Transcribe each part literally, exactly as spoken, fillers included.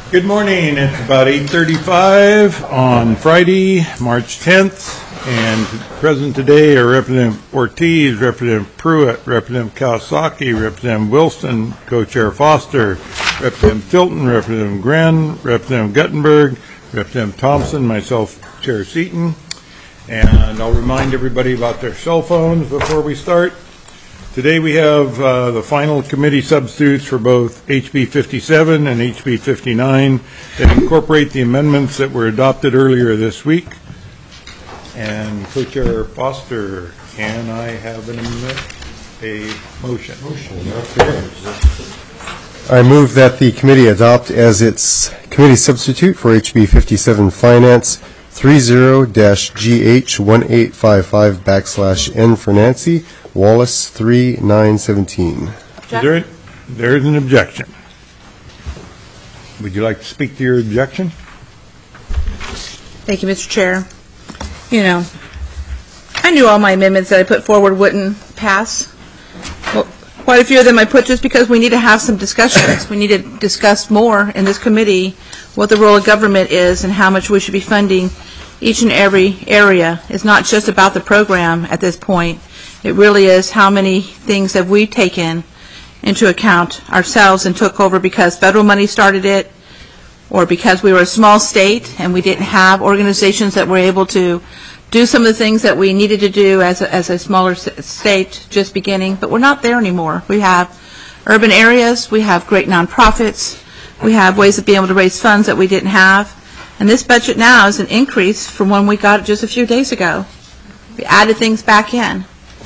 Good morning. It's about eight thirty-five on Friday, March tenth, and present today are Representative Ortiz, Representative Pruitt, Representative Kawasaki, Representative Wilson, Co-Chair Foster, Representative Tilton, Representative Gren, Representative Guttenberg, Representative Thompson, myself, Chair Seaton. And I'll remind everybody about their cell phones before we start. Today we have uh, the final committee substitutes for both H B fifty-seven and H B fifty-nine that incorporate the amendments that were adopted earlier this week. And Co-Chair Foster, can I have an amendment, a motion? Motion. Okay. I move that the committee adopt as its committee substitute for H B fifty-seven Finance thirty G H one eight five five backslash N for Nancy, Wallace three nine seventeen. Is there, there is an objection. Would you like to speak to your objection? Thank you, Mister Chair. You know, I knew all my amendments that I put forward wouldn't pass. Well, quite a few of them I put just because we need to have some discussions. We need to discuss more in this committee what the role of government is and how much we should be funding each and every area. It's not just about the program at this point. It really is how many things have we taken into account ourselves and took over because federal money started it, or because we were a small state and we didn't have organizations that were able to do some of the things that we needed to do as a, as a smaller state just beginning. But we're not there anymore. We have urban areas. We have great nonprofits. We have ways of being able to raise funds that we didn't have. And this budget now is an increase from when we got it just a few days ago. We added things back in.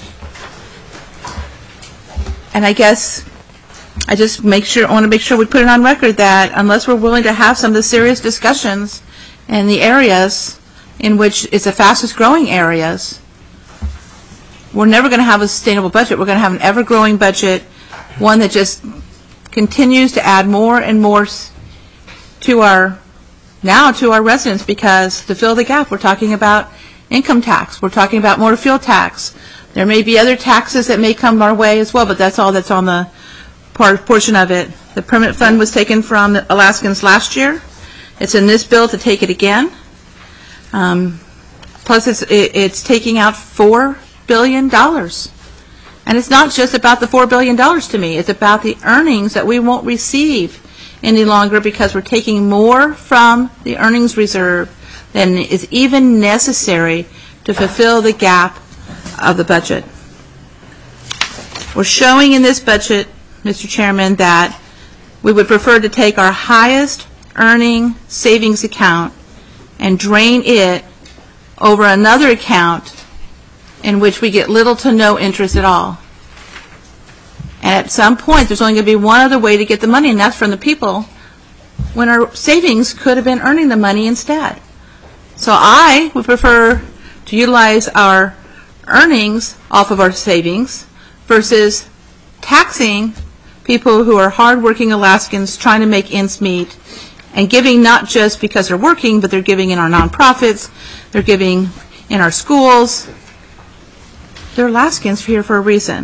And I guess I just make sure, I want to make sure we put it on record that unless we're willing to have some of the serious discussions in the areas in which it's the fastest growing areas, we're never going to have a sustainable budget. We're going to have an ever-growing budget, one that just continues to add more and more to our, now to our residents, because to fill the gap, we're talking about income tax. We're talking about motor fuel tax. There may be other taxes that may come our way as well, but that's all that's on the part, portion of it. The permanent fund was taken from the Alaskans last year. It's in this bill to take it again. Um, plus, it's, it, it's taking out four billion dollars. And it's not just about the four billion dollars to me. It's about the earnings that we won't receive any longer because we're taking more from the earnings reserve than is even necessary to fulfill the gap of the budget. We're showing in this budget, Mister Chairman, that we would prefer to take our highest earning savings account and drain it over another account in which we get little to no interest at all. And at some point, there's only going to be one other way to get the money, and that's from the people, when our savings could have been earning the money instead. So I would prefer to utilize our earnings off of our savings versus taxing people who are hardworking Alaskans trying to make ends meet and giving not just because they're working, but they're giving in our nonprofits, they're giving in our schools. They're Alaskans here for a reason.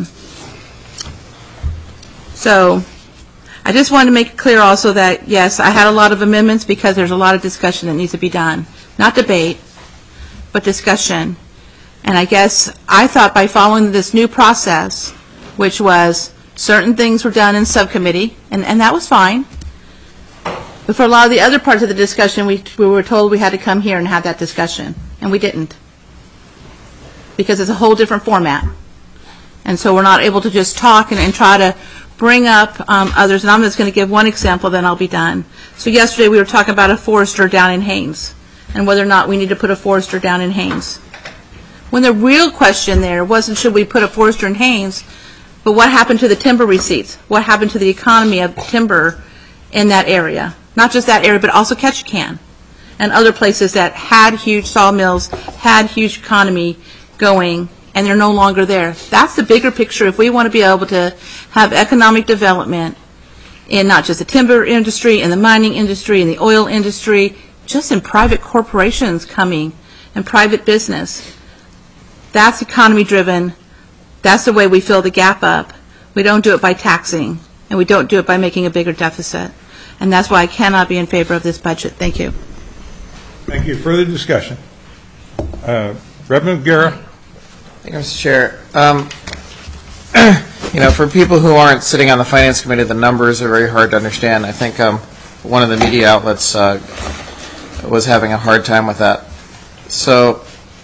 So I just wanted to make it clear also that, yes, I had a lot of amendments because there's a lot of discussion that needs to be done. Not debate, but discussion. And I guess I thought by following this new process, which was certain things were done in subcommittee, and, and that was fine. But for a lot of the other parts of the discussion, we, we were told we had to come here and have that discussion, and we didn't. Because it's a whole different format. And so we're not able to just talk and, and try to bring up um, others. And I'm just going to give one example, then I'll be done. So yesterday we were talking about a forester down in Haines and whether or not we need to put a forester down in Haines. When the real question there wasn't should we put a forester in Haines, but what happened to the timber receipts? What happened to the economy of timber in that area? Not just that area, but also Ketchikan and other places that had huge sawmills, had huge economy going, and they're no longer there. That's the bigger picture if we want to be able to have economic development in not just the timber industry, in the mining industry, in the oil industry, just in private corporations coming and private business. That's economy driven. That's the way we fill the gap up. We don't do it by taxing, and we don't do it by making a bigger deficit. and that's why I cannot be in favor of this budget. Thank you. Thank you. Further discussion? Uh, Representative Guerra? Thank you, Mister Chair. Um, you know, for people who aren't sitting on the Finance Committee, the numbers are very hard to understand. I think um, one of the media outlets uh, was having a hard time with that. So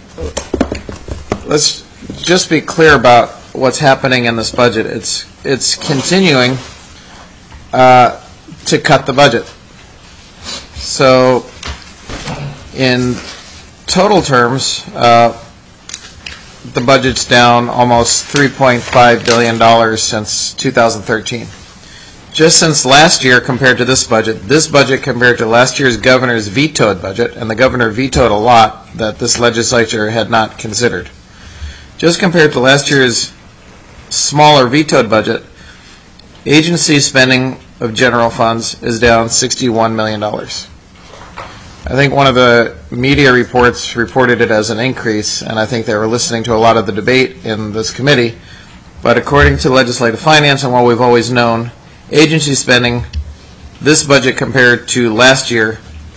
let's just be clear about what's happening in this budget. It's it's continuing uh, to cut the budget. So in total terms, uh, the budget's down almost three point five billion dollars since two thousand thirteen. Just since last year compared to this budget, this budget compared to last year's governor's vetoed budget, and the governor vetoed a lot that this legislature had not considered. Just compared to last year's smaller vetoed budget, agency spending of general funds is down sixty-one million dollars. I think one of the media reports reported it as an increase, and I think they were listening to a lot of the debate in this committee. But according to legislative finance and what we've always known, agency spending, this budget compared to last year,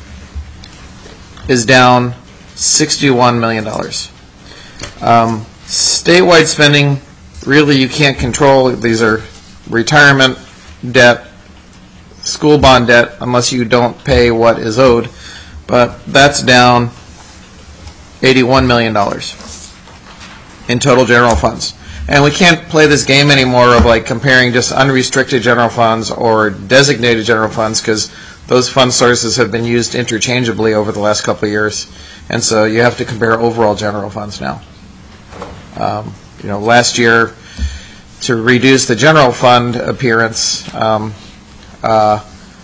is down sixty-one million dollars. Um, statewide spending, really you can't control. These are retirement debt, school bond debt, unless you don't pay what is owed. But that's down eighty-one million dollars in total general funds. And we can't play this game anymore of like comparing just unrestricted general funds or designated general funds, because those fund sources have been used interchangeably over the last couple of years. And so you have to compare overall general funds now. Um, you know, last year, to reduce the general fund appearance, um, uh,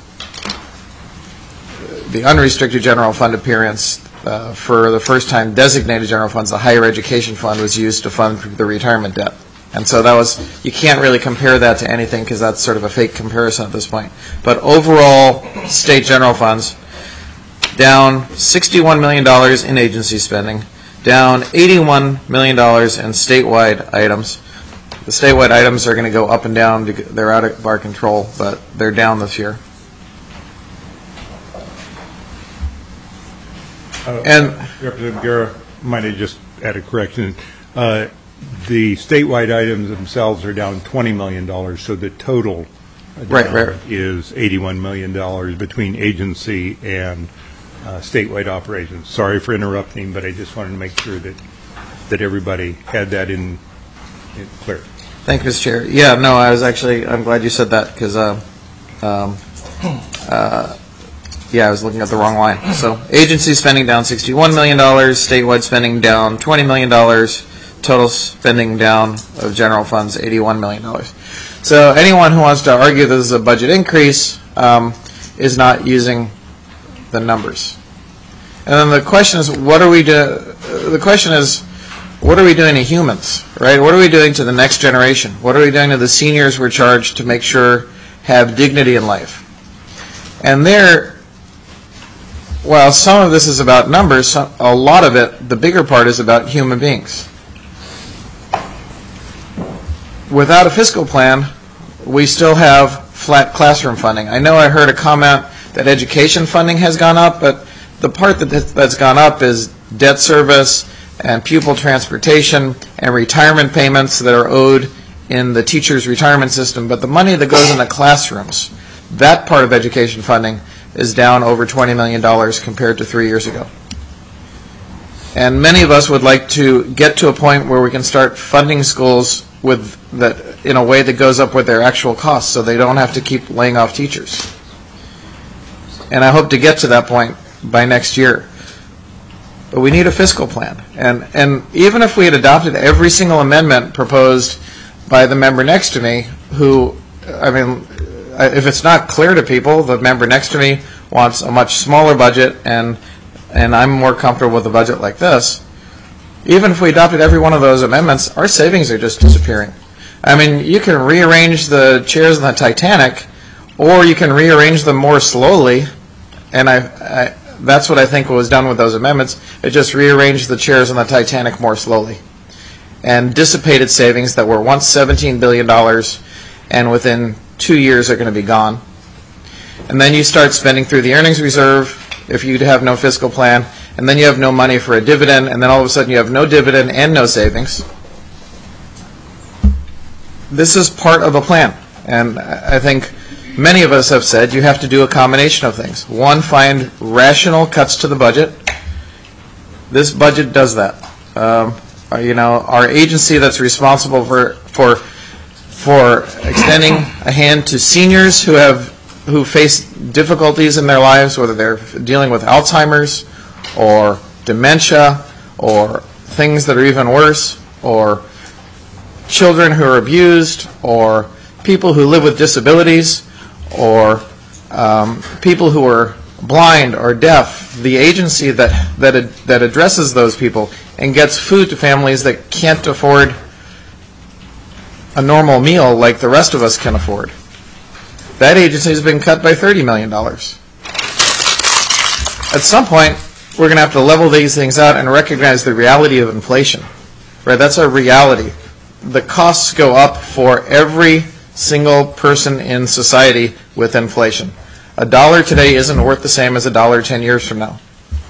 the unrestricted general fund appearance, uh, for the first time designated general funds, the higher education fund was used to fund the retirement debt. And so that was, you can't really compare that to anything because that's sort of a fake comparison at this point. But overall, state general funds, down sixty-one million dollars in agency spending, down eighty-one million dollars in statewide items. The statewide items are going to go up and down. They're out of our control, but they're down this year. Uh, And Representative Guerra, might I just add a correction? Uh, the statewide items themselves are down twenty million dollars, so the total Right, right. is eighty-one million dollars between agency and uh, statewide operations. Sorry for interrupting, but I just wanted to make sure that that everybody had that in, in clear. Thank you, Mister Chair. Yeah, no, I was actually, I'm glad you said that because, uh, um, uh, yeah, I was looking at the wrong line. So agency spending down sixty-one million dollars, statewide spending down twenty million dollars, total spending down of general funds eighty-one million dollars. So anyone who wants to argue this is a budget increase um, is not using the numbers. And then the question is, what are we do? The question is, what are we doing to humans, right? What are we doing to the next generation? What are we doing to the seniors we're charged to make sure have dignity in life? And there, while some of this is about numbers, some, a lot of it, the bigger part, is about human beings. Without a fiscal plan, we still have flat classroom funding. I know I heard a comment that education funding has gone up, but the part that that's gone up is debt service and pupil transportation and retirement payments that are owed in the teacher's retirement system. But the money that goes in the classrooms, that part of education funding, is down over twenty million dollars compared to three years ago. And many of us would like to get to a point where we can start funding schools with that in a way that goes up with their actual costs, so they don't have to keep laying off teachers. And I hope to get to that point by next year. But we need a fiscal plan. And and even if we had adopted every single amendment proposed by the member next to me, who, I mean, if it's not clear to people, the member next to me wants a much smaller budget, and and I'm more comfortable with a budget like this. Even if we adopted every one of those amendments, our savings are just disappearing. I mean, you can rearrange the chairs in the Titanic, or you can rearrange them more slowly, and I, I that's what I think was done with those amendments. It just rearranged the chairs on the Titanic more slowly and dissipated savings that were once seventeen billion dollars and within two years are going to be gone. And and then you start spending through the earnings reserve if you have no fiscal plan, and then you have no money for a dividend, and then all of a sudden you have no dividend and no savings. This is part of a plan, and I think many of us have said you have to do a combination of things. One, find rational cuts to the budget. This budget does that. Um, you know, our agency that's responsible for for for extending a hand to seniors who have who face difficulties in their lives, whether they're dealing with Alzheimer's or dementia or things that are even worse, or children who are abused, or people who live with disabilities, or um, people who are blind or deaf. The agency that that ad, that addresses those people and gets food to families that can't afford a normal meal like the rest of us can afford. That agency has been cut by thirty million dollars. At some point, we're going to have to level these things out and recognize the reality of inflation. Right? That's a reality. The costs go up for every single person in society with inflation. A dollar today isn't worth the same as a dollar ten years from now.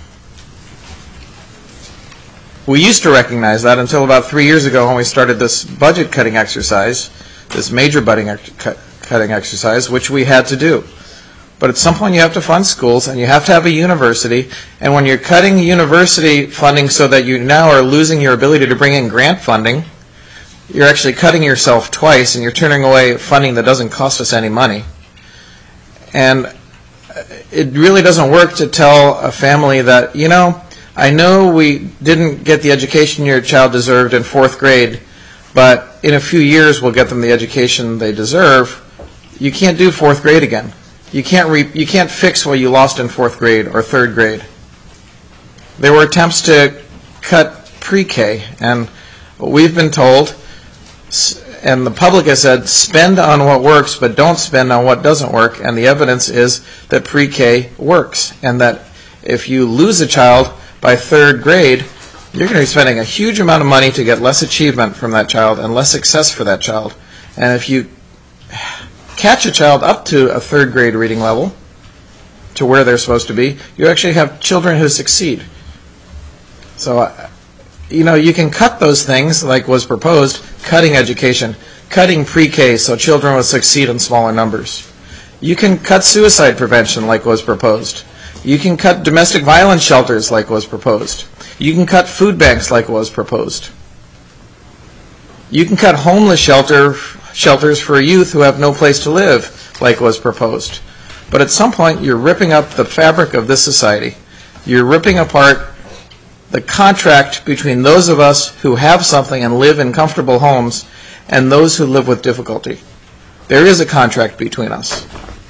We used to recognize that until about three years ago when we started this budget cutting exercise, this major budget cut, cutting exercise, which we had to do. But at some point you have to fund schools and you have to have a university, and when you're cutting university funding so that you now are losing your ability to bring in grant funding, you're actually cutting yourself twice, and you're turning away funding that doesn't cost us any money. And it really doesn't work to tell a family that, you know, I know we didn't get the education your child deserved in fourth grade, but in a few years we'll get them the education they deserve. You can't do fourth grade again. You can't re- you can't fix what you lost in fourth grade or third grade. There were attempts to cut pre-K, and we've been told, and the public has said, spend on what works, but don't spend on what doesn't work. And the evidence is that pre-K works, and that if you lose a child by third grade, you're going to be spending a huge amount of money to get less achievement from that child and less success for that child. And if you catch a child up to a third grade reading level, to where they're supposed to be, you actually have children who succeed. So, you know, you can cut those things like was proposed, cutting education, cutting pre-K so children will succeed in smaller numbers. You can cut suicide prevention like was proposed. You can cut domestic violence shelters like was proposed. You can cut food banks like was proposed. You can cut homeless shelter shelters for youth who have no place to live like was proposed. But at some point, you're ripping up the fabric of this society. You're ripping apart the contract between those of us who have something and live in comfortable homes and those who live with difficulty. There is a contract between us.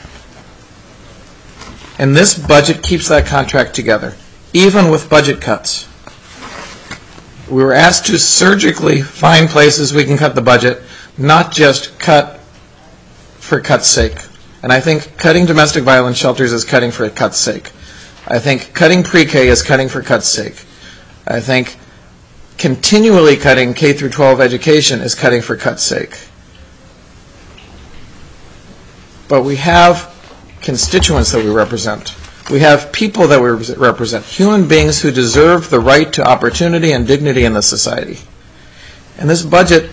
And this budget keeps that contract together, even with budget cuts. We were asked to surgically find places we can cut the budget, not just cut for cut's sake. And I think cutting domestic violence shelters is cutting for cut's sake. I think cutting pre-K is cutting for cut's sake. I think continually cutting K through twelve education is cutting for cut's sake. But we have constituents that we represent. We have people that we represent, human beings who deserve the right to opportunity and dignity in this society. And this budget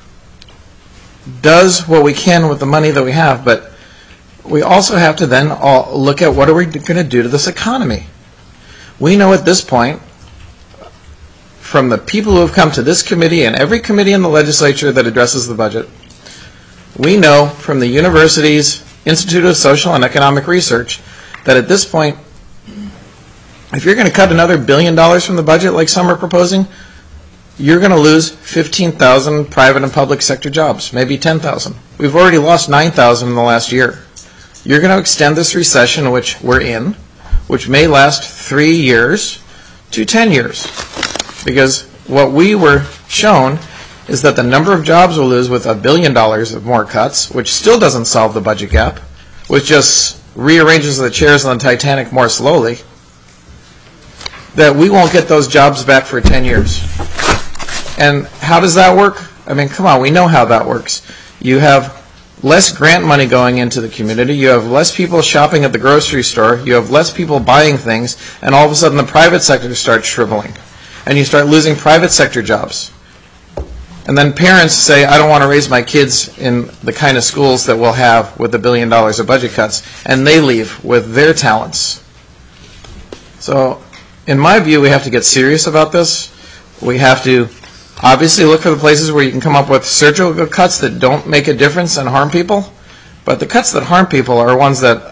does what we can with the money that we have, but we also have to then all look at what are we going to do to this economy. We know at this point, from the people who have come to this committee and every committee in the legislature that addresses the budget, we know from the university's Institute of Social and Economic Research that at this point, if you're going to cut another billion dollars from the budget like some are proposing, you're going to lose fifteen thousand private and public sector jobs, maybe ten thousand. We've already lost nine thousand in the last year. You're going to extend this recession, which we're in, which may last three years to ten years. Because what we were shown is that the number of jobs we'll lose with a billion dollars of more cuts, which still doesn't solve the budget gap, which just rearranges the chairs on the Titanic more slowly, that we won't get those jobs back for ten years. And how does that work? I mean, come on, we know how that works. You have less grant money going into the community, you have less people shopping at the grocery store, you have less people buying things, and all of a sudden the private sector starts shriveling. And you start losing private sector jobs. And then parents say, I don't want to raise my kids in the kind of schools that we'll have with a billion dollars of budget cuts, and they leave with their talents. So, in my view, we have to get serious about this. We have to obviously look for the places where you can come up with surgical cuts that don't make a difference and harm people. But the cuts that harm people are ones that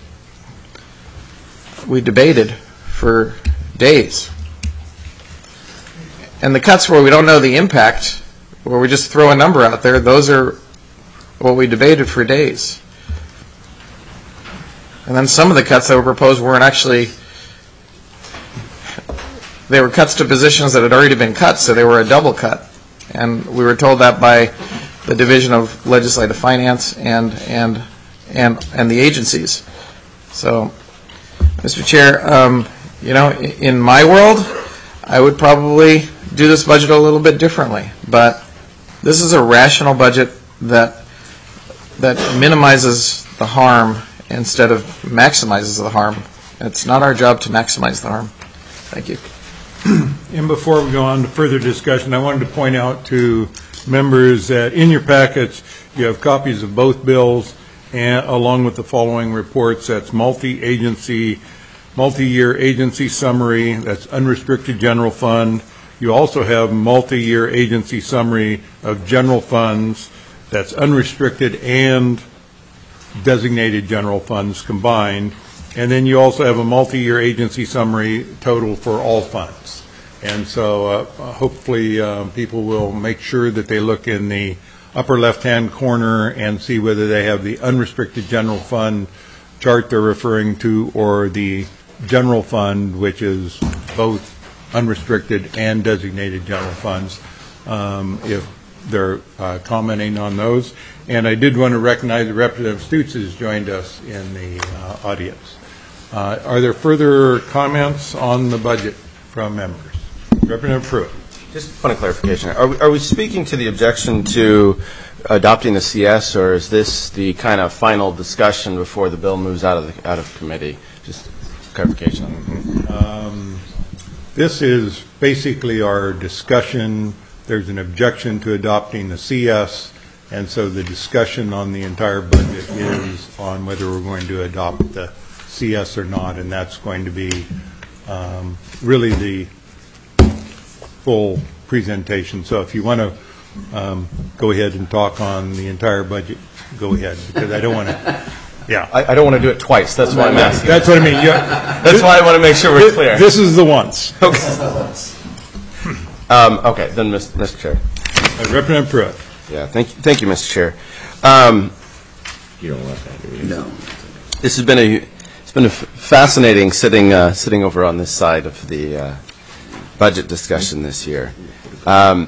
we debated for days. And the cuts where we don't know the impact, where we just throw a number out there, those are what we debated for days. And then some of the cuts that were proposed weren't actually, they were cuts to positions that had already been cut, so they were a double cut. And we were told that by the Division of Legislative Finance and and and and the agencies. So, Mister Chair, um, you know, in my world, I would probably do this budget a little bit differently. But this is a rational budget that that minimizes the harm instead of maximizes the harm. It's not our job to maximize the harm. Thank you. And before we go on to further discussion, I wanted to point out to members that in your packets you have copies of both bills and along with the following reports. That's multi-agency, multi-year agency summary, that's unrestricted general fund. You also have multi-year agency summary of general funds, that's unrestricted and designated general funds combined. And then you also have a multi-year agency summary total for all funds. And so uh, hopefully uh, people will make sure that they look in the upper left-hand corner and see whether they have the unrestricted general fund chart they're referring to or the general fund, which is both unrestricted and designated general funds, um, if they're uh, commenting on those. And I did want to recognize that Representative Stutes has joined us in the uh, audience. Uh, are there further comments on the budget from members? Representative Pruitt. Just a point of clarification. Are we, are we speaking to the objection to adopting the C S, or is this the kind of final discussion before the bill moves out of the, out of committee? Just clarification. Mm-hmm. um, this is basically our discussion. There's an objection to adopting the C S, and so the discussion on the entire budget is on whether we're going to adopt the C S or not, and that's going to be um, really the full presentation. So if you want to um, go ahead and talk on the entire budget, go ahead, because I don't want to, yeah. I, I don't want to do it twice. That's why I'm asking. That's what I mean. You, That's this, why I want to make sure we're this, clear. This is the once. Okay. um, okay, then, Mister Chair. Uh, Representative Pruitt. Yeah, thank you, thank you, Mister Chair. Um, You don't want that, do you? No. This has been a it's been a f- fascinating sitting uh, sitting over on this side of the uh, budget discussion this year. Um,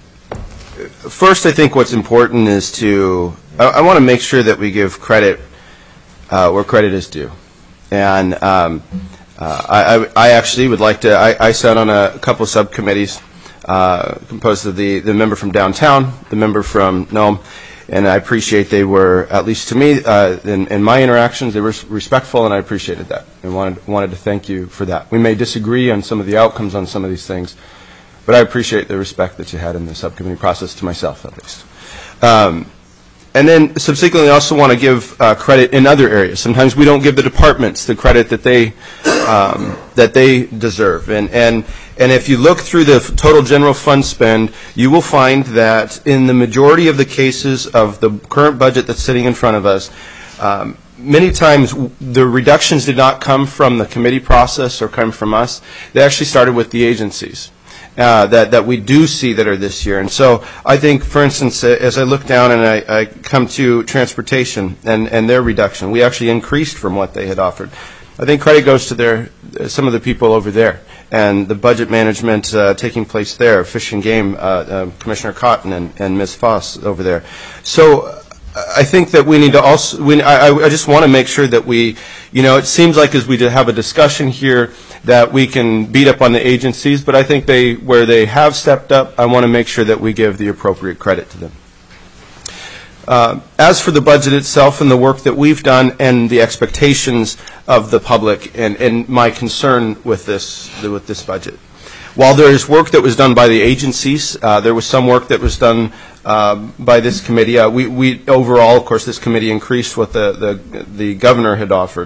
first, I think what's important is to I, I want to make sure that we give credit uh, where credit is due, and um, uh, I, I actually would like to. I, I sat on a couple of subcommittees uh, composed of the the member from downtown, the member from Nome. And I appreciate they were, at least to me, uh, in, in my interactions, they were respectful, and I appreciated that. And wanted wanted to thank you for that. We may disagree on some of the outcomes on some of these things, but I appreciate the respect that you had in the subcommittee process, to myself at least. Um, and then subsequently, I also want to give uh, credit in other areas. Sometimes we don't give the departments the credit that they um, that they deserve. And and and if you look through the total general fund spend, you will find that in the majority of the cases of the current budget that's sitting in front of us, um, many times the reductions did not come from the committee process or come from us. They actually started with the agencies uh, that, that we do see that are this year. And so I think, for instance, uh, as I look down and I, I come to transportation and, and their reduction, we actually increased from what they had offered. I think credit goes to their, some of the people over there and the budget management uh, taking place there, Fish and Game, uh, uh, Commissioner Cotton and, and Miz Foss over there. So uh, I think that we need to also, we, I, I just want to make sure that we, you know, it seems like as we have a discussion here that we can beat up on the agencies, but I think they, where they have stepped up, I want to make sure that we give the appropriate credit to them. Uh, As for the budget itself and the work that we've done and the expectations of the public and, and my concern with this, with this budget. While there is work that was done by the agencies, uh, there was some work that was done uh, by this committee. Uh, we, we overall, of course, this committee increased what the, the, the governor had offered.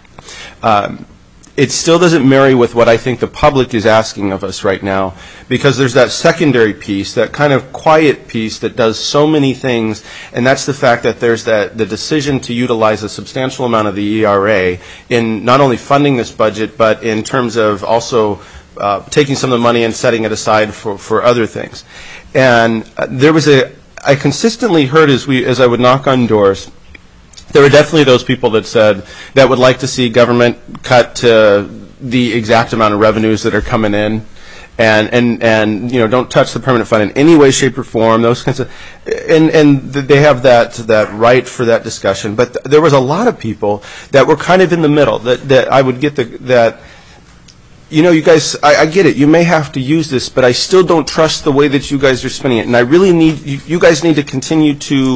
Um, It still doesn't marry with what I think the public is asking of us right now, because there's that secondary piece, that kind of quiet piece that does so many things, and that's the fact that there's that the decision to utilize a substantial amount of the E R A in not only funding this budget, but in terms of also uh, taking some of the money and setting it aside for, for other things. And uh, there was a, I consistently heard as we as I would knock on doors, there were definitely those people that said that would like to see government cut to the exact amount of revenues that are coming in, and and and you know, don't touch the permanent fund in any way, shape, or form. Those kinds of, and and they have that that right for that discussion. But th- there was a lot of people that were kind of in the middle. That that I would get the that. You know, you guys, I, I get it. You may have to use this, but I still don't trust the way that you guys are spending it. And I really need, you, you guys need to continue to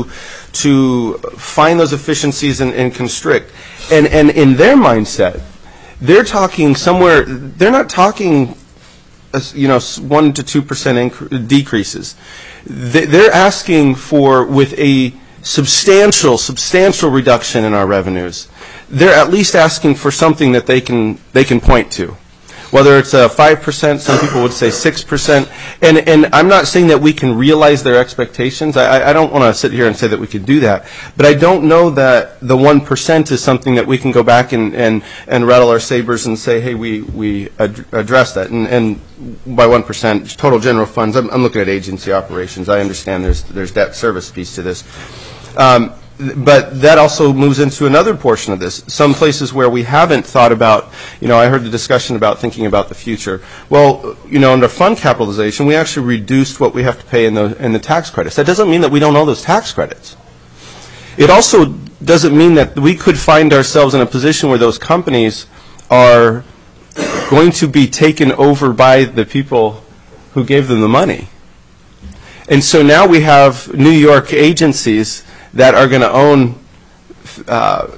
to find those efficiencies and, and constrict. And, and in their mindset, they're talking somewhere, they're not talking, uh, you know, one to two percent inc- decreases. They, they're asking for, with a substantial, substantial reduction in our revenues. They're at least asking for something that they can they can point to. Whether it's a five percent, some people would say six percent. And, and I'm not saying that we can realize their expectations. I, I don't want to sit here and say that we could do that. But I don't know that the one percent is something that we can go back and, and, and rattle our sabers and say, hey, we, we ad- address that. And, and by one percent, total general funds, I'm, I'm looking at agency operations. I understand there's, there's debt service piece to this. Um, But that also moves into another portion of this. Some places where we haven't thought about, you know, I heard the discussion about thinking about the future. Well, you know, under fund capitalization, we actually reduced what we have to pay in the in the tax credits. That doesn't mean that we don't owe those tax credits. It also doesn't mean that we could find ourselves in a position where those companies are going to be taken over by the people who gave them the money. And so now we have New York agencies that are going to own uh,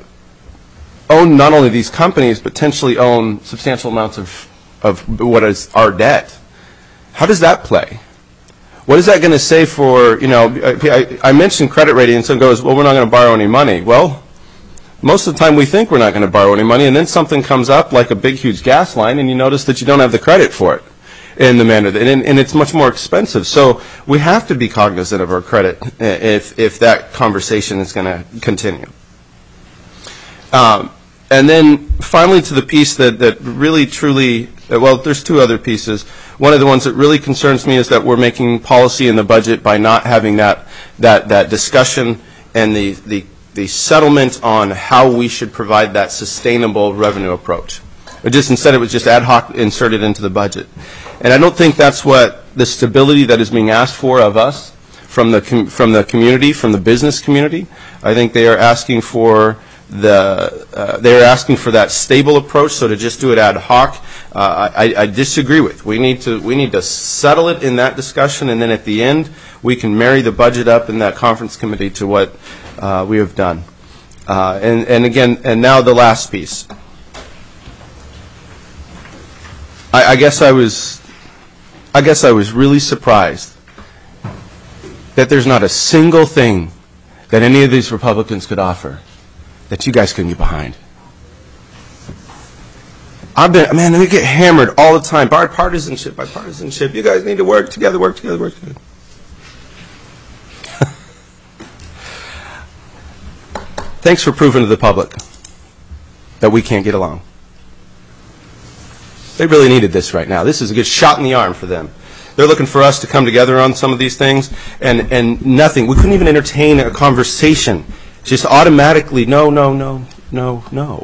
own not only these companies, but potentially own substantial amounts of, of what is our debt. How does that play? What is that going to say for, you know, I, I mentioned credit rating, and someone goes, well, we're not going to borrow any money. Well, most of the time we think we're not going to borrow any money, and then something comes up like a big, huge gas line, and you notice that you don't have the credit for it in the manner, and, and it's much more expensive. So we have to be cognizant of our credit if if that conversation is going to continue. Um, and then finally to the piece that, that really truly, well, there's two other pieces. One of the ones that really concerns me is that we're making policy in the budget by not having that that, that discussion and the, the, the settlement on how we should provide that sustainable revenue approach. It just instead it was just ad hoc inserted into the budget. And I don't think that's what the stability that is being asked for of us from the com- from the community, from the business community. I think they are asking for the uh, they are asking for that stable approach. So to just do it ad hoc, uh, I, I disagree with. We need to we need to settle it in that discussion, and then at the end we can marry the budget up in that conference committee to what uh, we have done. Uh, and and again, and now the last piece. I, I guess I was. I guess I was really surprised that there's not a single thing that any of these Republicans could offer that you guys couldn't get behind. I've been, man, we get hammered all the time. Bipartisanship, bipartisanship. You guys need to work together, work together, work together. Thanks for proving to the public that we can't get along. They really needed this right now. This is a good shot in the arm for them. They're looking for us to come together on some of these things, and, and nothing. We couldn't even entertain a conversation. Just automatically, no, no, no, no, no.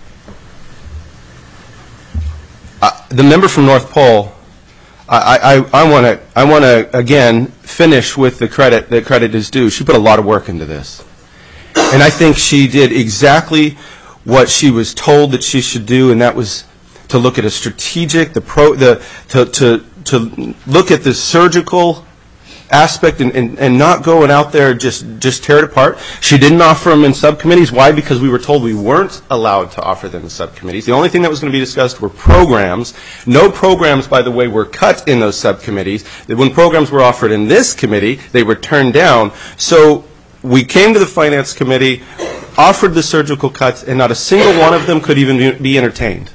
Uh, the member from North Pole, I, I, I want to, I want to again finish with the credit that credit is due. She put a lot of work into this, and I think she did exactly what she was told that she should do, and that was to look at a strategic, the pro, the to to to look at the surgical aspect and, and, and not go and out there just, just tear it apart. She didn't offer them in subcommittees. Why? Because we were told we weren't allowed to offer them in subcommittees. The only thing that was going to be discussed were programs. No programs, by the way, were cut in those subcommittees. When programs were offered in this committee, they were turned down. So we came to the Finance Committee, offered the surgical cuts, and not a single one of them could even be, be entertained.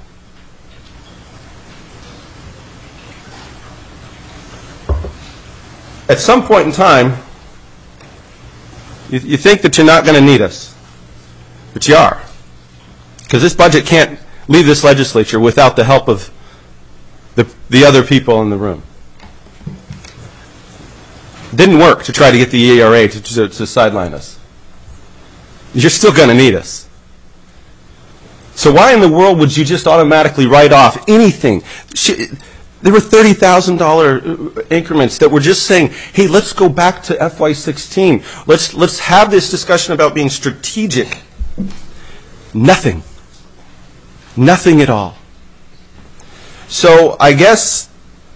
At some point in time, you, you think that you're not going to need us, but you are. Because this budget can't leave this legislature without the help of the, the other people in the room. It didn't work to try to get the E R A to, to, to sideline us. You're still going to need us. So why in the world would you just automatically write off anything? She, There were thirty thousand dollars increments that were just saying, hey, let's go back to F Y sixteen. Let's, let's have this discussion about being strategic. Nothing. Nothing at all. So I guess,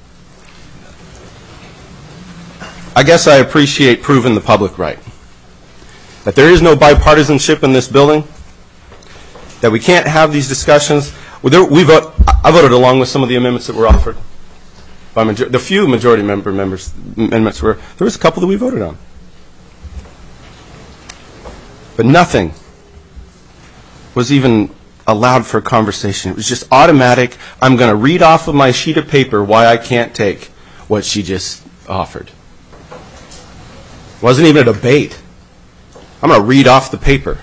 I guess I appreciate proving the public right. That there is no bipartisanship in this building. That we can't have these discussions. Well, there, we vote, I voted along with some of the amendments that were offered. By major, the few majority member members amendments were, there was a couple that we voted on. But nothing was even allowed for conversation. It was just automatic. I'm going to read off of my sheet of paper why I can't take what she just offered. It wasn't even a debate. I'm going to read off the paper.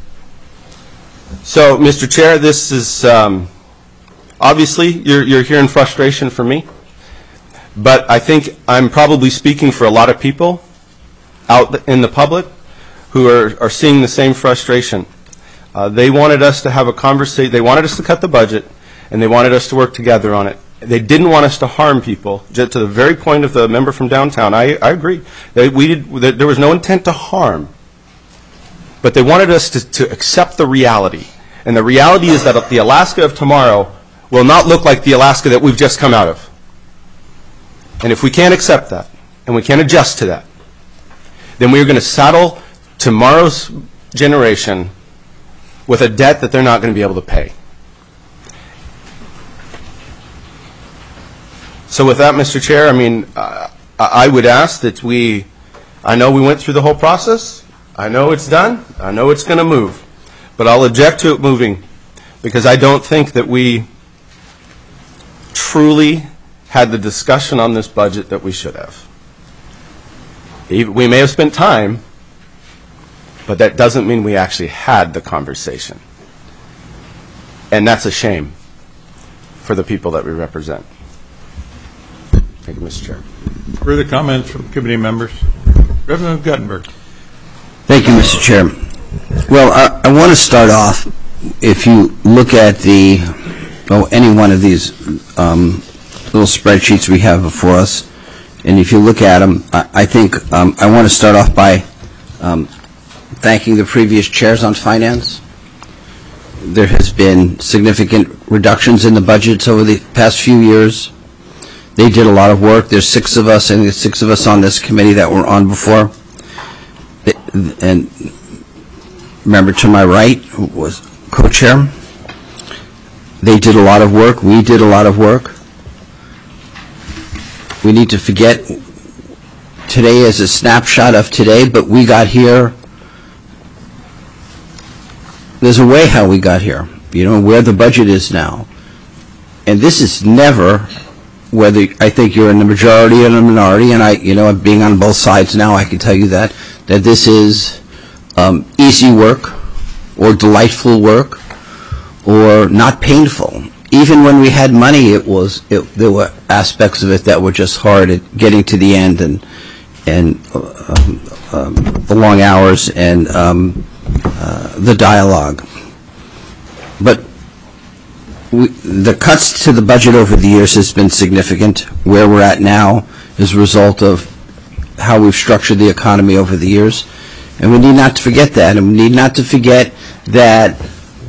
So, Mister Chair, this is um, obviously you're, you're hearing frustration from me. But I think I'm probably speaking for a lot of people out in the public who are, are seeing the same frustration. Uh, they wanted us to have a conversation. They wanted us to cut the budget, and they wanted us to work together on it. They didn't want us to harm people, just to the very point of the member from downtown. I, I agree. They, we did, there was no intent to harm. But they wanted us to, to accept the reality. And the reality is that the Alaska of tomorrow will not look like the Alaska that we've just come out of. And if we can't accept that, and we can't adjust to that, then we are going to saddle tomorrow's generation with a debt that they're not going to be able to pay. So with that, Mister Chair, I mean, uh, I would ask that we, I know we went through the whole process. I know it's done. I know it's going to move. But I'll object to it moving because I don't think that we truly had the discussion on this budget that we should have. We may have spent time, but that doesn't mean we actually had the conversation. And that's a shame for the people that we represent. Thank you, Mister Chair. Further comments from committee members? Representative Guttenberg. Thank you, Mister Chair. Well, I, I want to start off, if you look at the, oh, any one of these um, little spreadsheets we have before us, and if you look at them, I, I think um, I want to start off by um, thanking the previous chairs on finance. There has been significant reductions in the budgets over the past few years. They did a lot of work. There's six of us, and there's six of us on this committee that were on before. And remember, to my right was co-chair. They did a lot of work. We did a lot of work. We need to forget today as a snapshot of today, but we got here. There's a way how we got here, you know, where the budget is now. And this is never whether I think you're in the majority or the minority, and I, you know, being on both sides now, I can tell you that, that this is um, easy work or delightful work or not painful. Even when we had money, it was it, there were aspects of it that were just hard at getting to the end, and and uh, um, the long hours and um, uh, the dialogue. But we, the cuts to the budget over the years has been significant. Where we're at now is a result of how we've structured the economy over the years, and we need not to forget that. And we need not to forget that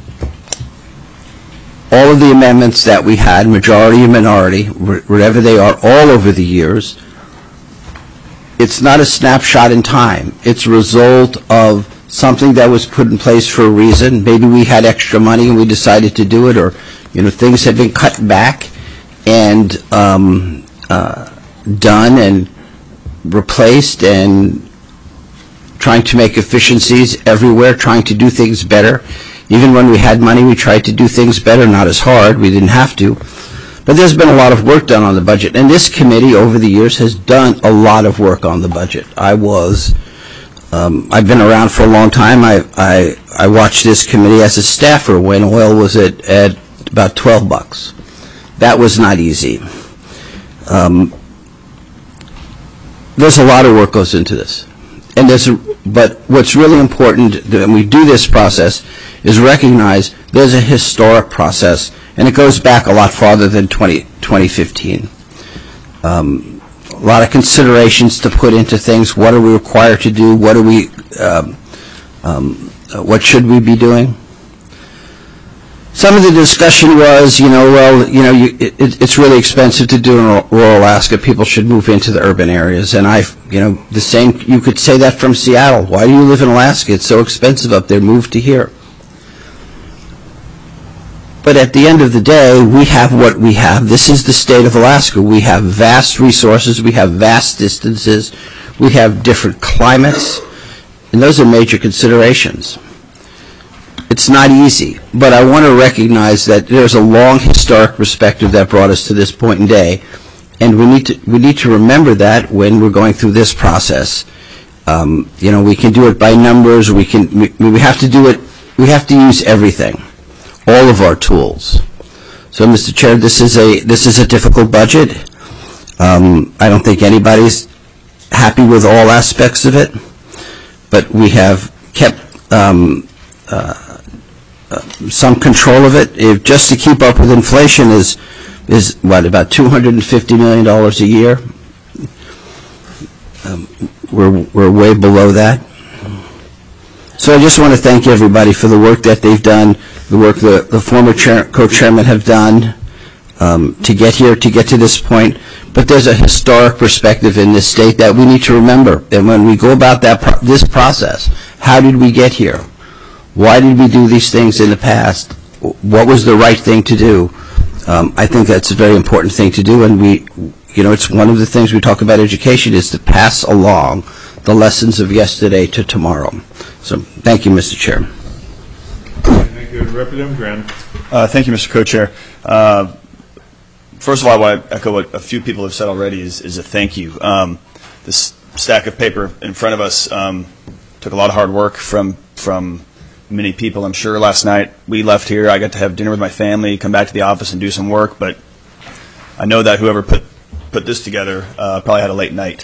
all of the amendments that we had, majority and minority, whatever they are, all over the years, it's not a snapshot in time. It's a result of something that was put in place for a reason. Maybe we had extra money and we decided to do it, or, you know, things had been cut back and um, uh, done and replaced, and trying to make efficiencies everywhere, trying to do things better. Even when we had money, we tried to do things better, not as hard. We didn't have to. But there's been a lot of work done on the budget. And this committee over the years has done a lot of work on the budget. I was, um, I've been around for a long time. I, I, I watched this committee as a staffer when oil was at, at about twelve bucks. That was not easy. Um, there's a lot of work goes into this. And there's a, but what's really important when we do this process is recognize there's a historic process, and it goes back a lot farther than twenty fifteen. Um, a lot of considerations to put into things. What are we required to do? What are we? Um, um, uh, what should we be doing? Some of the discussion was, you know, well, you know, you, it, it's really expensive to do in rural Alaska. People should move into the urban areas. And I, you know, the same, you could say that from Seattle. Why do you live in Alaska? It's so expensive up there. Move to here. But at the end of the day, we have what we have. This is the state of Alaska. We have vast resources. We have vast distances. We have different climates. And those are major considerations. It's not easy, but I want to recognize that there's a long historic perspective that brought us to this point in day, and we need to we need to remember that when we're going through this process. Um, you know, we can do it by numbers. We can we, we have to do it. We have to use everything, all of our tools. So, Mister Chair, this is a this is a difficult budget. Um, I don't think anybody's happy with all aspects of it, but we have kept um, uh, Uh, some control of it. If just to keep up with inflation is, is what, about two hundred fifty million dollars a year? Um, we're, we're way below that. So I just want to thank everybody for the work that they've done, the work the, the former chair, co-chairmen have done um, to get here, to get to this point. But there's a historic perspective in this state that we need to remember. And when we go about that pro this process, how did we get here? Why did we do these things in the past? What was the right thing to do? Um, I think that's a very important thing to do, and we, you know, it's one of the things we talk about education is to pass along the lessons of yesterday to tomorrow. So, thank you, Mister Chair. Thank you, Representative Grant. Uh, thank you, Mister Co-Chair. Uh, first of all, I want to echo what a few people have said already is, is a thank you. Um, this stack of paper in front of us um, took a lot of hard work from from. many people, I'm sure. Last night we left here, I got to have dinner with my family, come back to the office and do some work, but I know that whoever put put this together uh, probably had a late night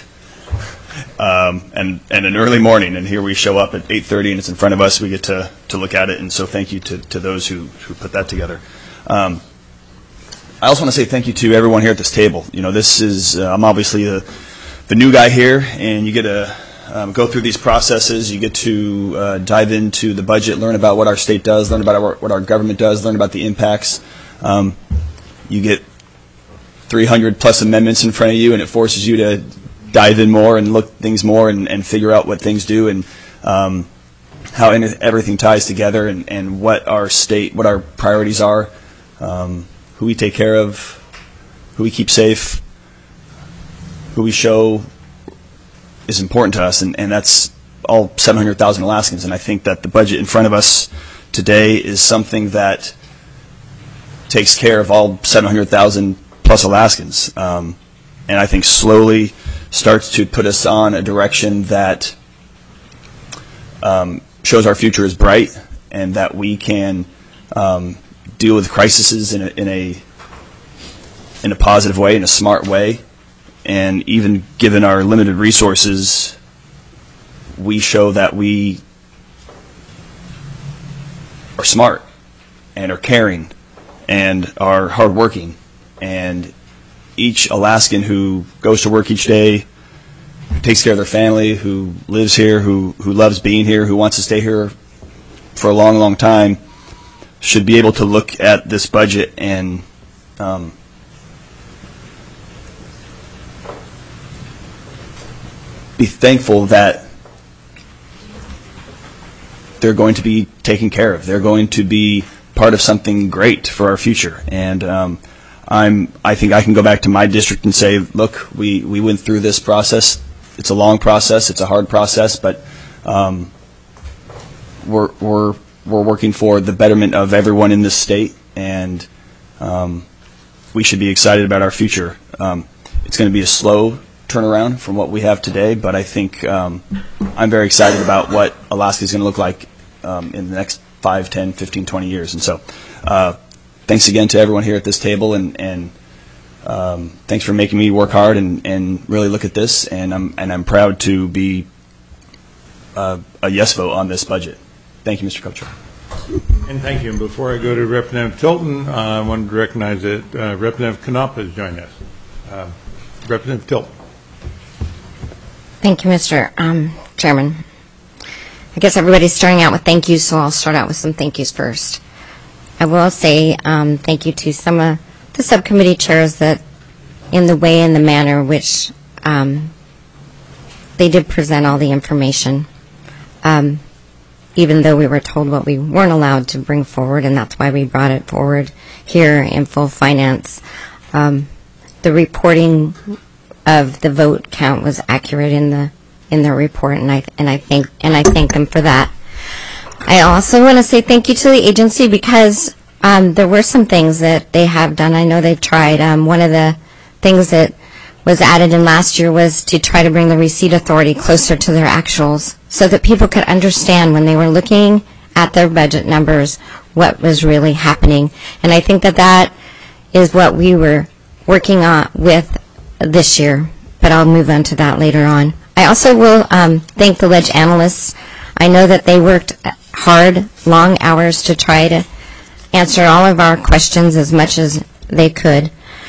um, and, and an early morning, and here we show up at eight thirty and it's in front of us. We get to, to look at it, and so thank you to, to those who, who put that together. Um, I also want to say thank you to everyone here at this table. You know, this is, uh, I'm obviously the, the new guy here, and you get to Um, go through these processes. You get to uh, dive into the budget, learn about what our state does, learn about our, what our government does, learn about the impacts. Um, you get three hundred plus amendments in front of you, and it forces you to dive in more and look things more and, and figure out what things do and um, how everything ties together and, and what our state, what our priorities are, um, who we take care of, who we keep safe, who we show is important to us, and, and that's all seven hundred thousand Alaskans. And I think that the budget in front of us today is something that takes care of all seven hundred thousand plus Alaskans, um, and I think slowly starts to put us on a direction that um, shows our future is bright and that we can um, deal with crises in a, in a in a positive way, in a smart way. And even given our limited resources, we show that we are smart and are caring and are hardworking. And each Alaskan who goes to work each day, who takes care of their family, who lives here, who, who loves being here, who wants to stay here for a long, long time, should be able to look at this budget and um, be thankful that they're going to be taken care of. They're going to be part of something great for our future. And um, I'm, I think I can go back to my district and say, look, we, we went through this process. It's a long process. It's a hard process, but um, we're, we're, we're working for the betterment of everyone in this state, and um, we should be excited about our future. Um, it's going to be a slow turnaround from what we have today, but I think um, I'm very excited about what Alaska is going to look like um, in the next five, ten, fifteen, twenty years. And so uh, thanks again to everyone here at this table, and, and um, thanks for making me work hard and, and really look at this, and I'm, and I'm proud to be uh, a yes vote on this budget. Thank you, Mister Co-Chair. And thank you. And before I go to Representative Tilton, uh, I wanted to recognize that uh, Representative Knopf has joined us. Uh, Representative Tilton. Thank you, Mister Um, Chairman. I guess everybody's starting out with thank yous, so I'll start out with some thank yous first. I will say um, thank you to some of the subcommittee chairs that, in the way and the manner which um, they did present all the information, um, even though we were told what we weren't allowed to bring forward, and that's why we brought it forward here in full finance. Um, the reporting of the vote count was accurate in the in their report, and I and I thank and I thank them for that. I also want to say thank you to the agency, because um, there were some things that they have done. I know they've tried. Um, one of the things that was added in last year was to try to bring the receipt authority closer to their actuals, so that people could understand when they were looking at their budget numbers what was really happening. And I think that that is what we were working on with this year, but I'll move on to that later on. I also will um, thank the ledge analysts. I know that they worked hard, long hours to try to answer all of our questions as much as they could.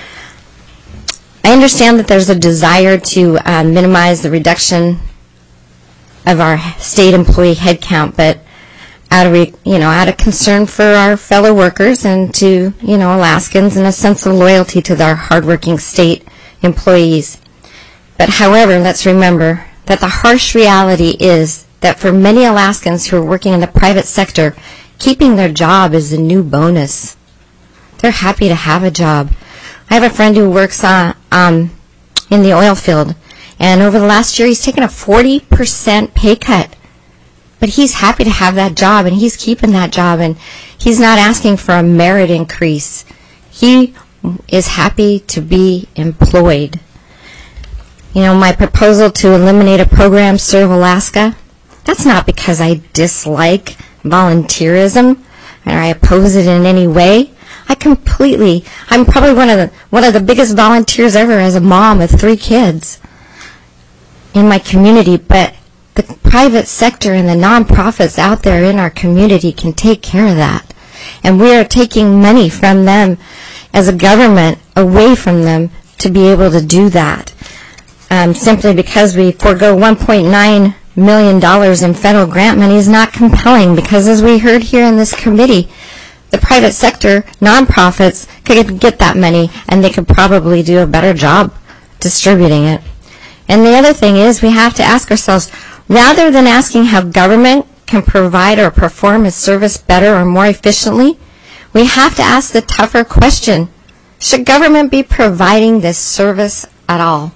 I understand that there's a desire to uh, minimize the reduction of our state employee headcount, but out of re, you know out of concern for our fellow workers and to you know Alaskans, and a sense of loyalty to our hardworking state employees. But however, let's remember that the harsh reality is that for many Alaskans who are working in the private sector, keeping their job is a new bonus. They're happy to have a job. I have a friend who works on, um, in the oil field, and over the last year he's taken a forty percent pay cut. But he's happy to have that job, and he's keeping that job, and he's not asking for a merit increase. He is happy to be employed. You know, my proposal to eliminate a program, Serve Alaska, that's not because I dislike volunteerism or I oppose it in any way. I completely, I'm probably one of the one of the biggest volunteers ever as a mom of three kids in my community, but the private sector and the nonprofits out there in our community can take care of that. And we are taking money from them as a government away from them to be able to do that. Um, simply because we forego one point nine million dollars in federal grant money is not compelling, because as we heard here in this committee, the private sector, nonprofits, could get that money, and they could probably do a better job distributing it. And the other thing is, we have to ask ourselves, rather than asking how government can provide or perform a service better or more efficiently, we have to ask the tougher question, should government be providing this service at all?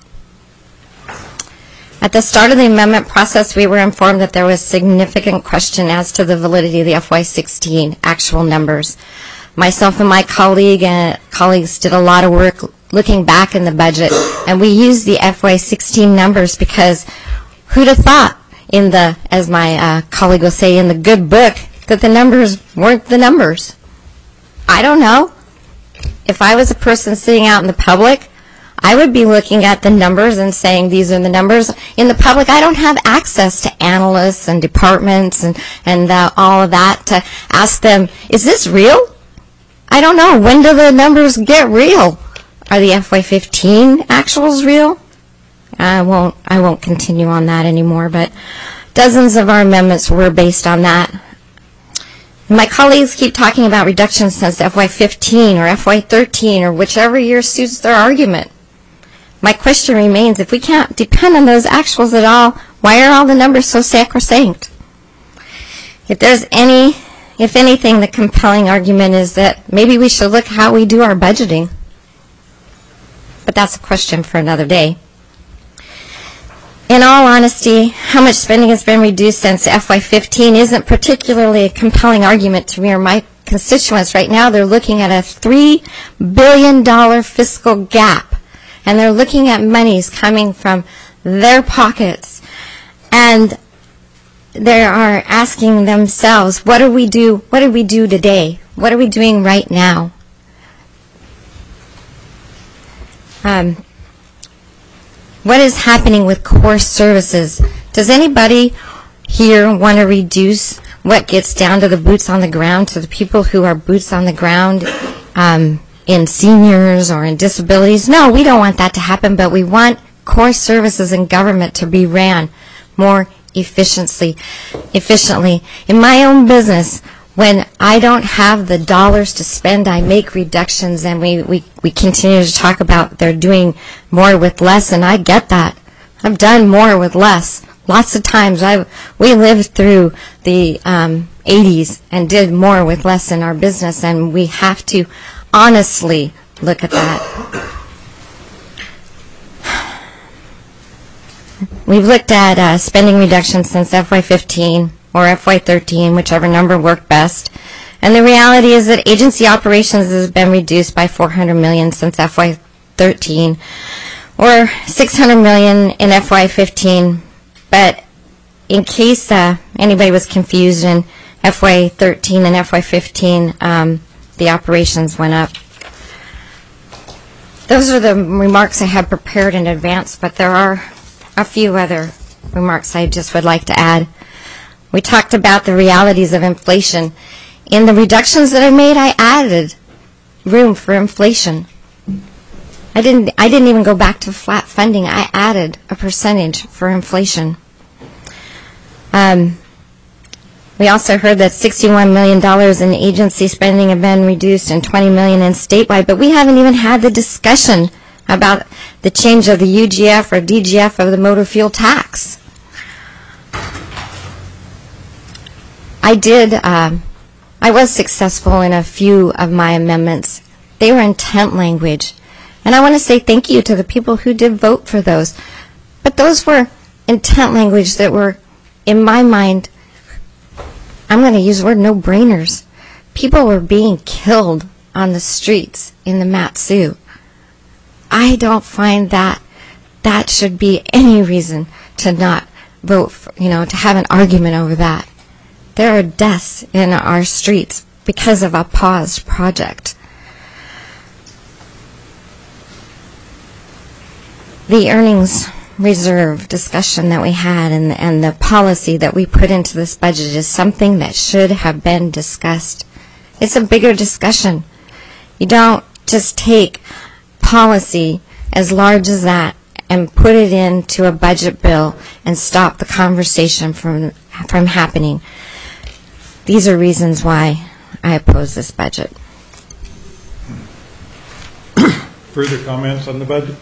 At the start of the amendment process, we were informed that there was significant question as to the validity of the F Y sixteen actual numbers. Myself and my colleague and colleagues did a lot of work looking back in the budget, and we used the F Y sixteen numbers because who'd have thought in the, as my uh, colleague will say, in the good book, that the numbers weren't the numbers? I don't know. If I was a person sitting out in the public, I would be looking at the numbers and saying these are the numbers. In the public, I don't have access to analysts and departments and, and uh, all of that to ask them, is this real? I don't know. When do the numbers get real? Are the F Y fifteen actuals real? I won't, I won't continue on that anymore, but dozens of our amendments were based on that. My colleagues keep talking about reductions since F Y fifteen or F Y thirteen or whichever year suits their argument. my question remains, if we can't depend on those actuals at all, why are all the numbers so sacrosanct? If there's any, if anything, the compelling argument is that maybe we should look how we do our budgeting. But that's a question for another day. In all honesty, how much spending has been reduced since F Y fifteen isn't particularly a compelling argument to me or my constituents. Right now, they're looking at a three billion dollars fiscal gap, and they're looking at monies coming from their pockets, and they are asking themselves, what do we do, what do we do today? What are we doing right now? Um, what is happening with core services? Does anybody here want to reduce what gets down to the boots on the ground, to the people who are boots on the ground um, in seniors or in disabilities? No, we don't want that to happen, but we want core services in government to be ran more efficiently. Efficiently. In my own business, when I don't have the dollars to spend, I make reductions, and we, we, we continue to talk about they're doing more with less, and I get that. I've done more with less. Lots of times I we lived through the um, eighties and did more with less in our business, and we have to honestly look at that. We've looked at uh, spending reductions since F Y fifteen or F Y thirteen, whichever number worked best. And the reality is that agency operations has been reduced by four hundred million dollars since F Y thirteen, or six hundred million dollars in F Y fifteen. But in case uh, anybody was confused, in F Y thirteen and F Y fifteen, um, the operations went up. Those are the remarks I had prepared in advance, but there are a few other remarks I just would like to add. We talked about the realities of inflation. In the reductions that I made, I added room for inflation. I didn't, I didn't even go back to flat funding. I added a percentage for inflation. Um, we also heard that sixty-one million dollars in agency spending have been reduced and twenty million dollars in statewide, but we haven't even had the discussion about the change of the U G F or D G F of the motor fuel tax. I did, um, I was successful in a few of my amendments. They were intent language. And I want to say thank you to the people who did vote for those. But those were intent language that were, in my mind, I'm going to use the word no-brainers. People were being killed on the streets in the Mat-Su. I don't find that that should be any reason to not vote, for, you know, to have an argument over that. There are deaths in our streets because of a paused project. The earnings reserve discussion that we had and, and the policy that we put into this budget is something that should have been discussed. It's a bigger discussion. You don't just take policy as large as that and put it into a budget bill and stop the conversation from from happening. These are reasons why I oppose this budget. Further comments on the budget?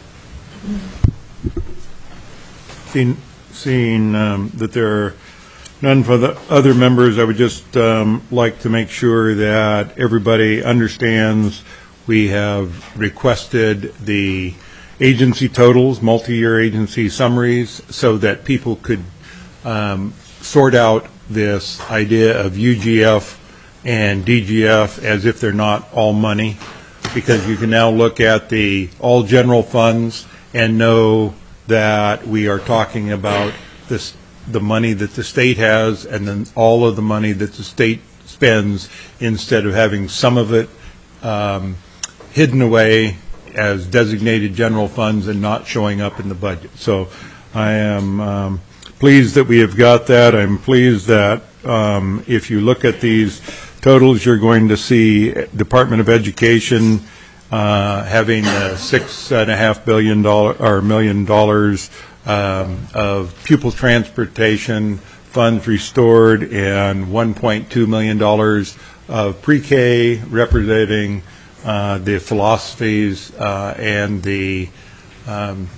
Seeing, seeing um, that there are none for the other members, I would just um, like to make sure that everybody understands we have requested the agency totals, multi-year agency summaries, so that people could um, sort out this idea of U G F and D G F as if they're not all money, because you can now look at the all general funds and know that we are talking about this, the money that the state has and then all of the money that the state spends, instead of having some of it um, hidden away as designated general funds and not showing up in the budget. So I am um, pleased that we have got that. I'm pleased that um, if you look at these totals, you're going to see Department of Education uh, having uh, six and a half billion dollar or million dollars um, of pupil transportation funds restored, and one point two million dollars of pre-K, representing uh, the philosophies uh, and the um,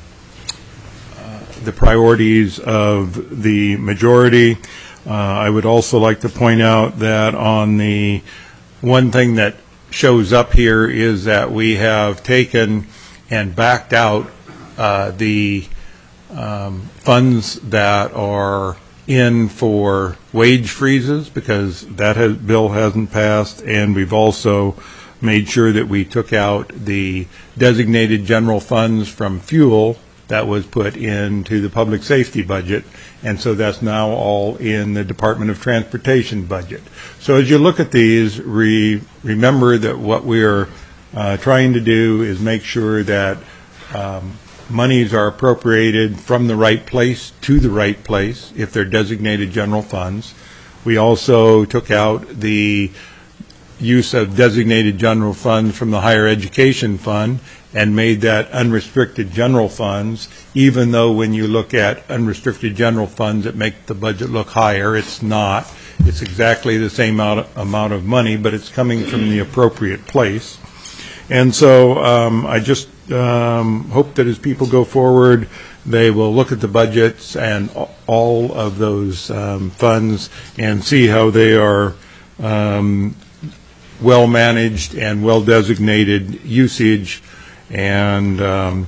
uh, the priorities of the majority. Uh, I would also like to point out that on the one thing that shows up here is that we have taken and backed out uh, the um, funds that are in for wage freezes, because that has, bill hasn't passed, and we've also made sure that we took out the designated general funds from fuel that was put into the public safety budget, and so that's now all in the Department of Transportation budget. So as you look at these, re, remember that what we are uh, trying to do is make sure that um, monies are appropriated from the right place to the right place if they're designated general funds. We also took out the use of designated general funds from the higher education fund and made that unrestricted general funds, even though when you look at unrestricted general funds that make the budget look higher, it's not. It's exactly the same amount of, amount of money, but it's coming from the appropriate place. And so um, I just um, hope that as people go forward, they will look at the budgets and all of those um, funds and see how they are um, well managed and well designated usage. And um,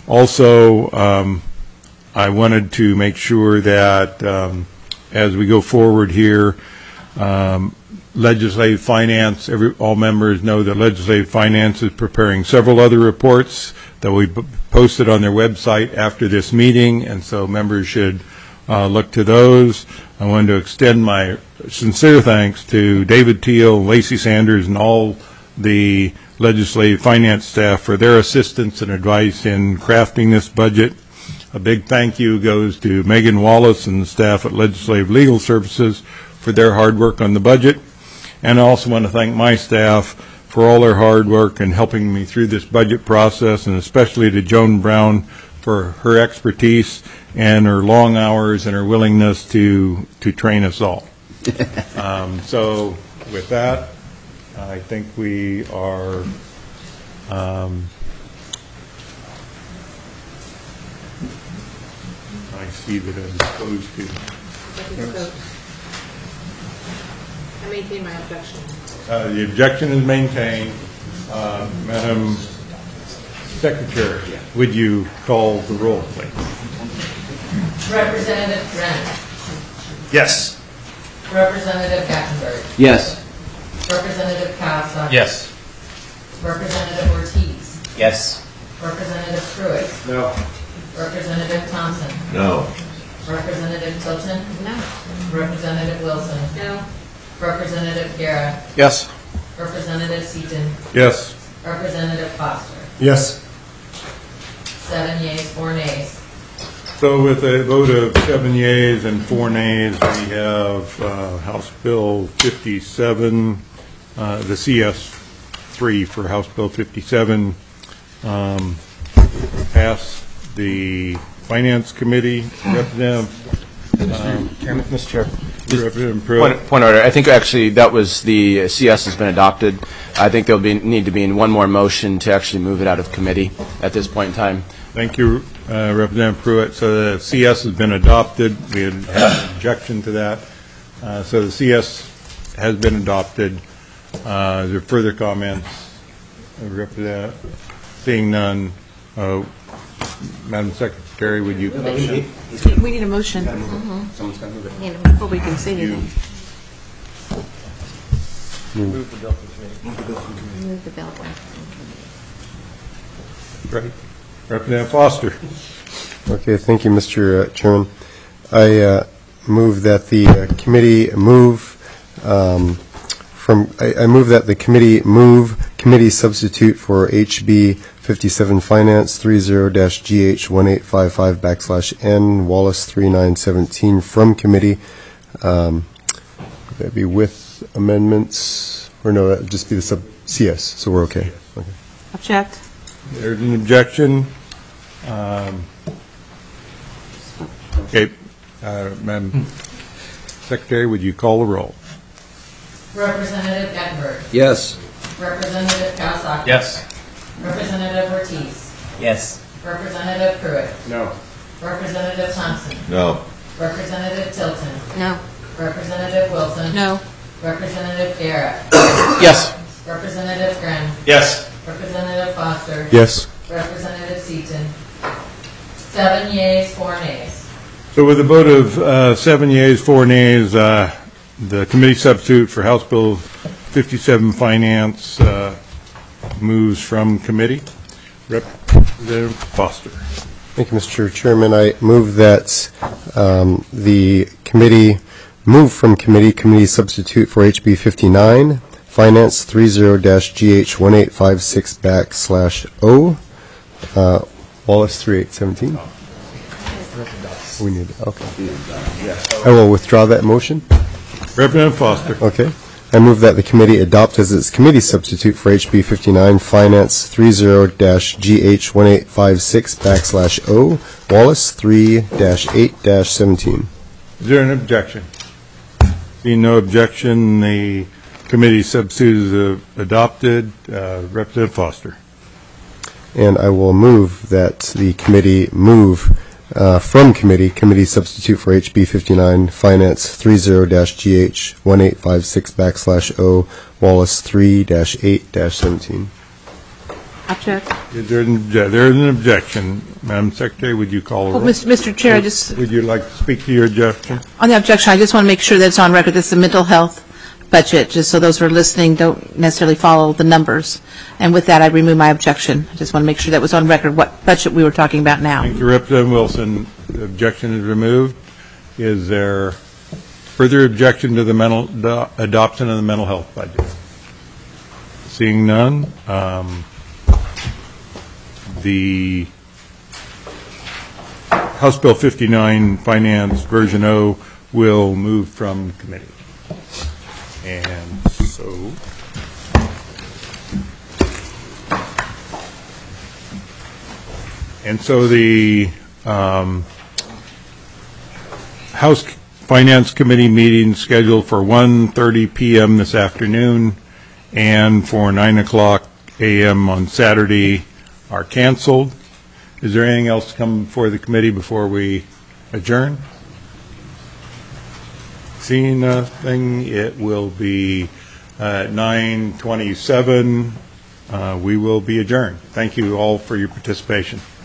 also, um, I wanted to make sure that um, as we go forward here, um, legislative finance, every, all members know that legislative finance is preparing several other reports that we posted on their website after this meeting, and so members should uh, look to those. I wanted to extend my sincere thanks to David Teal, Lacey Sanders, and all the legislative finance staff for their assistance and advice in crafting this budget. A big thank you goes to Megan Wallace and the staff at Legislative Legal Services for their hard work on the budget. And I also want to thank my staff for all their hard work in helping me through this budget process, and especially to Joan Brown for her expertise and her long hours and her willingness to, to train us all. um, so with that, I think we are um, I see that I'm supposed to. I maintain my objection. Uh, the objection is maintained. Uh, Madam Secretary, would you call the roll, please? Representative Drennan. Yes. Representative Gattenberg. Yes. Representative Kawasaki. Yes. Representative Ortiz. Yes. Representative Pruitt. No. Representative Thompson. No. Representative Tilton. No. Representative Wilson. No. Representative Guerra. Yes. Representative Seaton. Yes. Representative Foster. Yes. Seven yeas, four nays. So with a vote of seven yeas and four nays, we have uh, House Bill fifty-seven, uh, the C S three for House Bill fifty-seven, um, pass the Finance Committee. Representative um, Chairman, Mister Chair. Representative Pruitt. Point, point of order. I think actually that was the uh, C S has been adopted. I think there'll be need to be in one more motion to actually move it out of committee at this point in time. Thank you, uh, Representative Pruitt. So the C S has been adopted. We had had an objection to that. Uh, so the C S has been adopted. Uh, is there further comments? Uh, Representative, seeing none, uh, Madam Secretary, would you? We need a motion Someone's going to move it. You know, before we can say anything. Move the bill to committee. move the bill. Right. Representative Foster. Okay, thank you, Mister uh, Chairman. I uh, move that the uh, committee move um, from, I I move that the committee move committee substitute for H B fifty-seven Finance thirty dash G H one eight five five backslash N Wallace thirty-nine seventeen from committee. Um, would that be with amendments, or no, that would just be the sub C S, so we're okay. Okay. Object. There's an objection. Um, Okay, uh, Madam Secretary, would you call the roll? Representative Gattenberg. Yes. Representative Kawasaki. Yes. Representative Ortiz. Yes. Representative Pruitt. No. Representative Thompson. No. Representative Tilton. No. Representative Wilson. No. Representative Garrett. Yes. Representative Grimm. Yes. Representative Foster. Yes. Representative Seaton. Seven yeas, four nays. So with a vote of uh, seven yeas, four nays, uh, the committee substitute for House Bill fifty-seven Finance uh, moves from committee. Representative Foster. Thank you, Mister Chairman. I move that um, the committee move from committee, committee substitute for H B fifty-nine, Finance thirty G H one eight five six backslash O, uh, Wallace three eight one seven. We need, okay. I will withdraw that motion. Representative Foster. Okay. I move that the committee adopt as its committee substitute for H B fifty-nine, Finance thirty G H one eight five six backslash O, Wallace three eight seventeen. Is there an objection? Seeing no objection, the committee substitute is uh, adopted. Uh, Representative Foster. And I will move that the committee move uh, from committee, committee substitute for H B fifty-nine, Finance thirty G H one eight five six backslash O, Wallace three eight seventeen. Object. Is there an obje- there is an objection. Madam Secretary, would you call a Well, roll? Mister Chair, I just, Would you like to speak to your objection? on the objection, I just want to make sure that it's on record, this is a mental health budget, just so those who are listening don't necessarily follow the numbers. And with that, I remove my objection. I just want to make sure that was on record what budget we were talking about now. Thank you, Representative Wilson. The objection is removed. Is there further objection to the mental, the adoption of the mental health budget? Seeing none, um, the House Bill fifty-nine Finance Version O will move from committee. And so, and so the um, House Finance Committee meeting scheduled for one thirty p.m. this afternoon and for nine o'clock a.m. on Saturday are canceled. Is there anything else to come before the committee before we adjourn? Seeing nothing, it will be uh, nine twenty-seven. Uh, we will be adjourned. Thank you all for your participation.